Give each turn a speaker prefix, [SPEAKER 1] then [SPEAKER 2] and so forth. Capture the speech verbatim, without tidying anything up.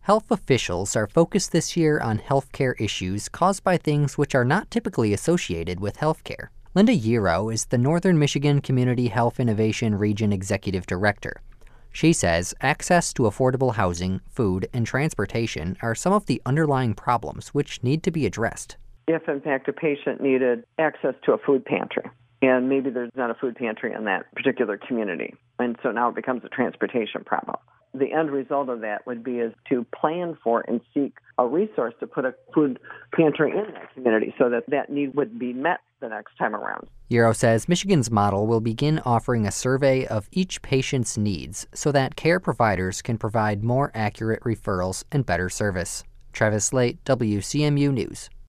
[SPEAKER 1] Health officials are focused this year on healthcare issues caused by things which are not typically associated with healthcare. Linda Yero is the Northern Michigan Community Health Innovation Region Executive Director. She says access to affordable housing, food, and transportation are some of the underlying problems which need to be addressed.
[SPEAKER 2] If, in fact, a patient needed access to a food pantry, and maybe there's not a food pantry in that particular community, and so now it becomes a transportation problem. The end result of that would be is to plan for and seek a resource to put a food pantry in that community so that that need would be met the next time around.
[SPEAKER 1] Yero says Michigan's model will begin offering a survey of each patient's needs so that care providers can provide more accurate referrals and better service. Travis Slate, W C M U News.